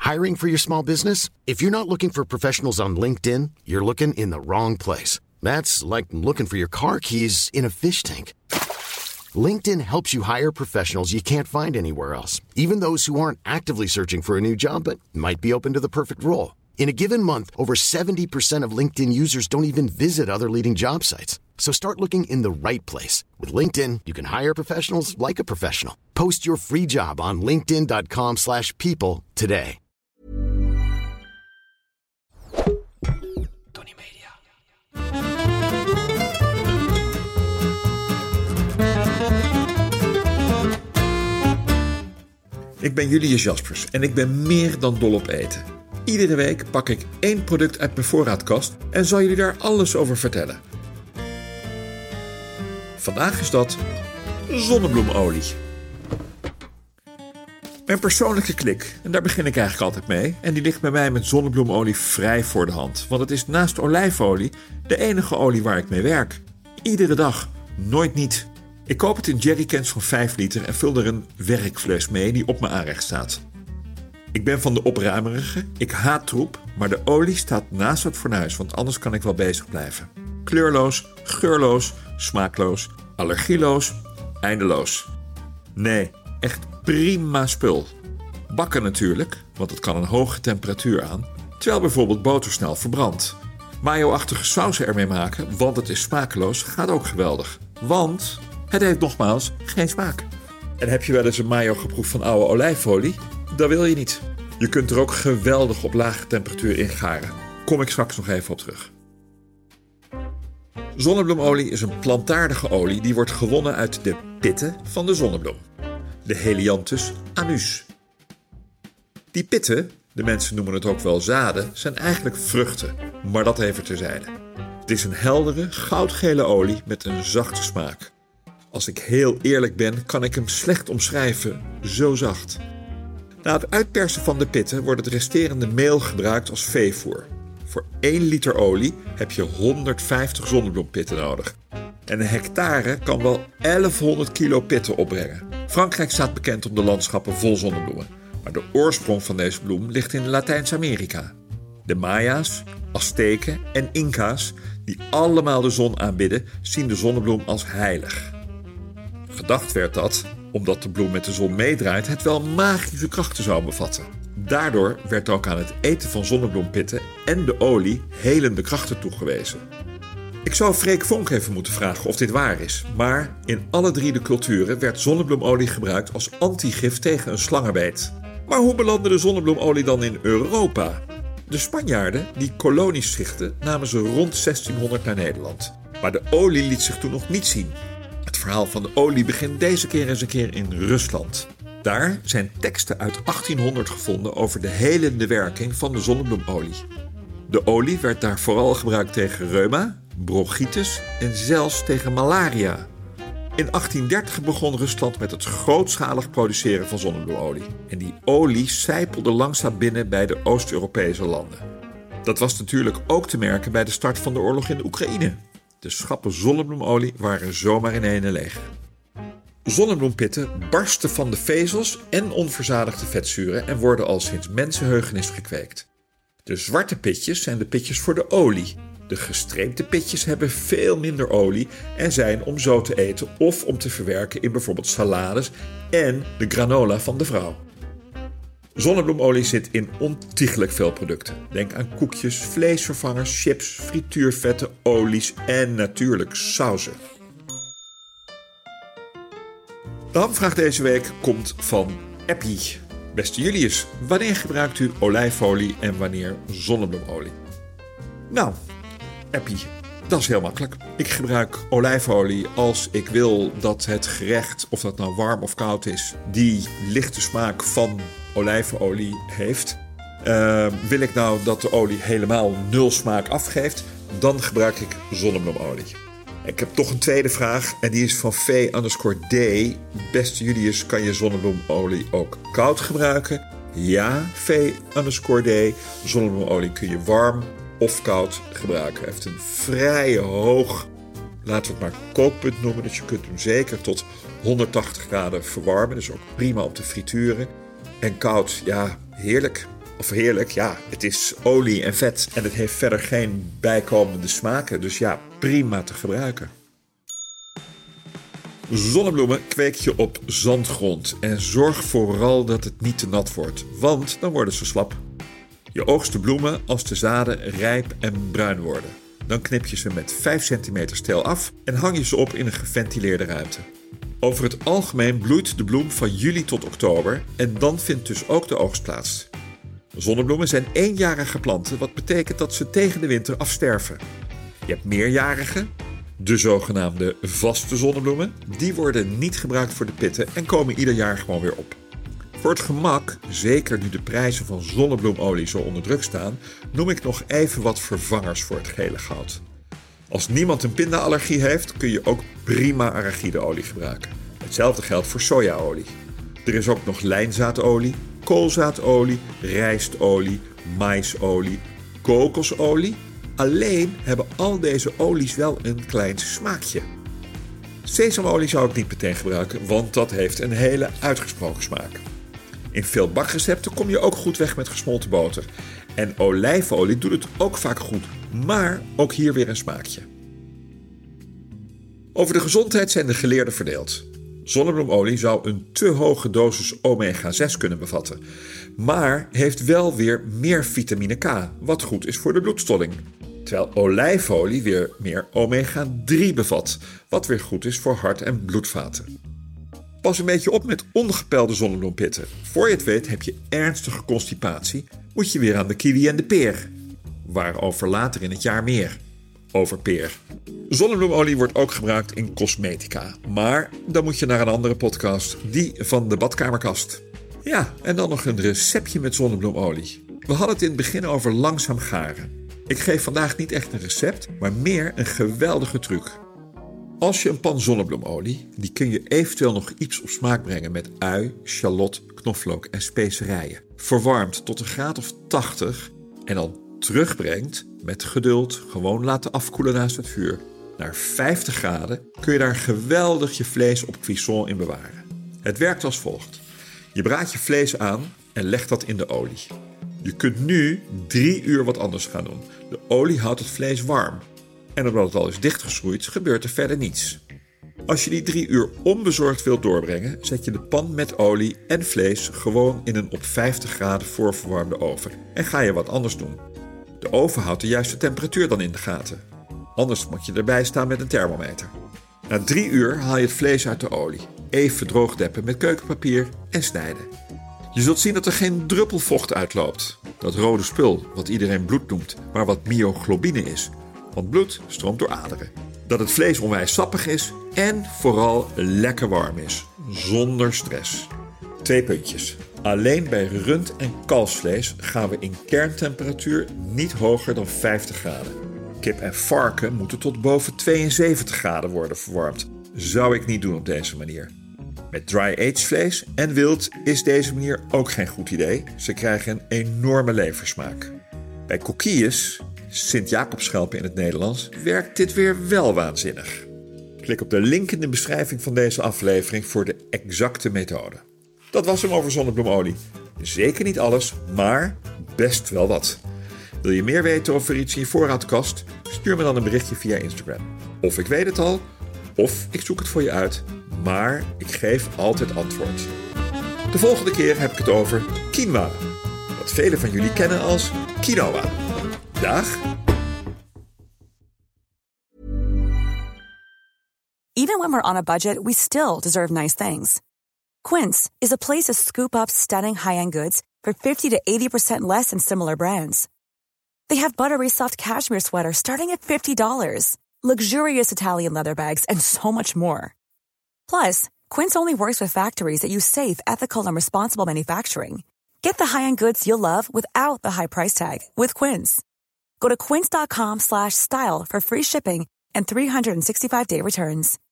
Hiring for your small business? If you're not looking for professionals on LinkedIn, you're looking in the wrong place. That's like looking for your car keys in a fish tank. LinkedIn helps you hire professionals you can't find anywhere else, even those who aren't actively searching for a new job but might be open to the perfect role. In a given month, over 70% of LinkedIn users don't even visit other leading job sites. So start looking in the right place. With LinkedIn, you can hire professionals like a professional. Post your free job on linkedin.com/people today. Tony Media. Ik ben Julius Jaspers en ik ben meer dan dol op eten. Iedere week pak ik 1 product uit mijn voorraadkast en zal jullie daar alles over vertellen. Vandaag is dat zonnebloemolie. Mijn persoonlijke klik, en daar begin ik eigenlijk altijd mee, en die ligt bij mij met zonnebloemolie vrij voor de hand. Want het is naast olijfolie de enige olie waar ik mee werk. Iedere dag, nooit niet. Ik koop het in jerrycans van 5 liter en vul er een werkfles mee die op mijn aanrecht staat. Ik ben van de opruimerige, ik haat troep, maar de olie staat naast het fornuis, want anders kan ik wel bezig blijven. Kleurloos, geurloos, smaakloos, allergieloos, eindeloos. Nee, echt prima spul. Bakken natuurlijk, want het kan een hoge temperatuur aan, terwijl bijvoorbeeld boter snel verbrandt. Mayo-achtige sausen ermee maken, want het is smakeloos, gaat ook geweldig. Want het heeft nogmaals geen smaak. En heb je wel eens een mayo geproefd van oude olijfolie? Dat wil je niet. Je kunt er ook geweldig op lage temperatuur in garen. Kom ik straks nog even op terug. Zonnebloemolie is een plantaardige olie die wordt gewonnen uit de pitten van de zonnebloem. De Helianthus anus. Die pitten, de mensen noemen het ook wel zaden, zijn eigenlijk vruchten, maar dat even terzijde. Het is een heldere, goudgele olie met een zachte smaak. Als ik heel eerlijk ben, kan ik hem slecht omschrijven, zo zacht. Na het uitpersen van de pitten wordt het resterende meel gebruikt als veevoer. Voor 1 liter olie heb je 150 zonnebloempitten nodig. En een hectare kan wel 1100 kilo pitten opbrengen. Frankrijk staat bekend om de landschappen vol zonnebloemen. Maar de oorsprong van deze bloem ligt in Latijns-Amerika. De Maya's, Azteken en Inca's, die allemaal de zon aanbidden, zien de zonnebloem als heilig. Gedacht werd dat, omdat de bloem met de zon meedraait, het wel magische krachten zou bevatten. Daardoor werd ook aan het eten van zonnebloempitten en de olie helende krachten toegewezen. Ik zou Freek Vonk even moeten vragen of dit waar is, maar in alle 3 de culturen werd zonnebloemolie gebruikt als antigif tegen een slangenbeet. Maar hoe belandde de zonnebloemolie dan in Europa? De Spanjaarden die kolonies stichtten, namen ze rond 1600 naar Nederland. Maar de olie liet zich toen nog niet zien. Het verhaal van de olie begint deze keer eens een keer in Rusland. Daar zijn teksten uit 1800 gevonden over de helende werking van de zonnebloemolie. De olie werd daar vooral gebruikt tegen reuma, bronchitis en zelfs tegen malaria. In 1830 begon Rusland met het grootschalig produceren van zonnebloemolie. En die olie sijpelde langzaam binnen bij de Oost-Europese landen. Dat was natuurlijk ook te merken bij de start van de oorlog in de Oekraïne. De schappen zonnebloemolie waren zomaar in ene leeg. Zonnebloempitten barsten van de vezels en onverzadigde vetzuren en worden al sinds mensenheugenis gekweekt. De zwarte pitjes zijn de pitjes voor de olie. De gestreepte pitjes hebben veel minder olie en zijn om zo te eten of om te verwerken in bijvoorbeeld salades en de granola van de vrouw. Zonnebloemolie zit in ontiegelijk veel producten. Denk aan koekjes, vleesvervangers, chips, frituurvetten, olies en natuurlijk sauzen. De hamvraag deze week komt van Eppie. Beste Julius, wanneer gebruikt u olijfolie en wanneer zonnebloemolie? Nou, Eppie, dat is heel makkelijk. Ik gebruik olijfolie als ik wil dat het gerecht, of dat nou warm of koud is, die lichte smaak van olijfolie heeft. Wil ik nou dat de olie helemaal 0 smaak afgeeft, dan gebruik ik zonnebloemolie. Ik heb toch een tweede vraag en die is van V_D. Beste Julius, kan je zonnebloemolie ook koud gebruiken? Ja, V_D. Zonnebloemolie kun je warm of koud gebruiken. Hij heeft een vrij hoog, laten we het maar kookpunt noemen. Dus je kunt hem zeker tot 180 graden verwarmen. Dus ook prima om te frituren. En koud, ja, heerlijk. Of heerlijk, ja, het is olie en vet en het heeft verder geen bijkomende smaken. Dus ja, prima te gebruiken. Zonnebloemen kweek je op zandgrond en zorg vooral dat het niet te nat wordt, want dan worden ze slap. Je oogst de bloemen als de zaden rijp en bruin worden. Dan knip je ze met 5 cm steel af en hang je ze op in een geventileerde ruimte. Over het algemeen bloeit de bloem van juli tot oktober en dan vindt dus ook de oogst plaats. Zonnebloemen zijn eenjarige planten, wat betekent dat ze tegen de winter afsterven. Je hebt meerjarige, de zogenaamde vaste zonnebloemen. Die worden niet gebruikt voor de pitten en komen ieder jaar gewoon weer op. Voor het gemak, zeker nu de prijzen van zonnebloemolie zo onder druk staan, noem ik nog even wat vervangers voor het gele goud. Als niemand een pindaallergie heeft, kun je ook prima arachideolie gebruiken. Hetzelfde geldt voor sojaolie. Er is ook nog lijnzaadolie, koolzaadolie, rijstolie, maisolie, kokosolie. Alleen hebben al deze olies wel een klein smaakje. Sesamolie zou ik niet meteen gebruiken, want dat heeft een hele uitgesproken smaak. In veel bakrecepten kom je ook goed weg met gesmolten boter. En olijfolie doet het ook vaak goed, maar ook hier weer een smaakje. Over de gezondheid zijn de geleerden verdeeld. Zonnebloemolie zou een te hoge dosis omega-6 kunnen bevatten, maar heeft wel weer meer vitamine K, wat goed is voor de bloedstolling. Terwijl olijfolie weer meer omega-3 bevat, wat weer goed is voor hart- en bloedvaten. Pas een beetje op met ongepelde zonnebloempitten. Voor je het weet heb je ernstige constipatie, moet je weer aan de kiwi en de peer. Waarover later in het jaar meer. Over peer. Zonnebloemolie wordt ook gebruikt in cosmetica, maar dan moet je naar een andere podcast, die van de badkamerkast. Ja, en dan nog een receptje met zonnebloemolie. We hadden het in het begin over langzaam garen. Ik geef vandaag niet echt een recept, maar meer een geweldige truc. Als je een pan zonnebloemolie, die kun je eventueel nog iets op smaak brengen met ui, shallot, knoflook en specerijen. Verwarmt tot een graad of 80 en dan terugbrengt met geduld, gewoon laten afkoelen naast het vuur. Naar 50 graden kun je daar geweldig je vlees op cuisson in bewaren. Het werkt als volgt. Je braadt je vlees aan en legt dat in de olie. Je kunt nu 3 uur wat anders gaan doen. De olie houdt het vlees warm. En omdat het al is dichtgeschroeid, gebeurt er verder niets. Als je die 3 uur onbezorgd wilt doorbrengen, zet je de pan met olie en vlees gewoon in een op 50 graden voorverwarmde oven. En ga je wat anders doen. De oven houdt de juiste temperatuur dan in de gaten. Anders moet je erbij staan met een thermometer. Na 3 uur haal je het vlees uit de olie. Even droogdeppen met keukenpapier en snijden. Je zult zien dat er geen druppel vocht uitloopt. Dat rode spul, wat iedereen bloed noemt, maar wat myoglobine is. Want bloed stroomt door aderen. Dat het vlees onwijs sappig is en vooral lekker warm is. Zonder stress. 2 puntjes. Alleen bij rund- en kalfsvlees gaan we in kerntemperatuur niet hoger dan 50 graden. Kip en varken moeten tot boven 72 graden worden verwarmd. Zou ik niet doen op deze manier. Met dry-aged vlees en wild is deze manier ook geen goed idee. Ze krijgen een enorme leversmaak. Bij coquilles, Sint-Jacobsschelpen in het Nederlands, werkt dit weer wel waanzinnig. Klik op de link in de beschrijving van deze aflevering voor de exacte methode. Dat was hem over zonnebloemolie. Zeker niet alles, maar best wel wat. Wil je meer weten over iets in je voorraadkast? Stuur me dan een berichtje via Instagram. Of ik weet het al, of ik zoek het voor je uit, maar ik geef altijd antwoord. De volgende keer heb ik het over quinoa, wat velen van jullie kennen als quinoa. Dag! Even when we're on a budget, we still deserve nice things. Quince is a place to scoop up stunning high-end goods for 50 to 80% less than similar brands. They have buttery soft cashmere sweaters starting at $50, luxurious Italian leather bags, and so much more. Plus, Quince only works with factories that use safe, ethical, and responsible manufacturing. Get the high-end goods you'll love without the high price tag with Quince. Go to quince.com/style for free shipping and 365-day returns.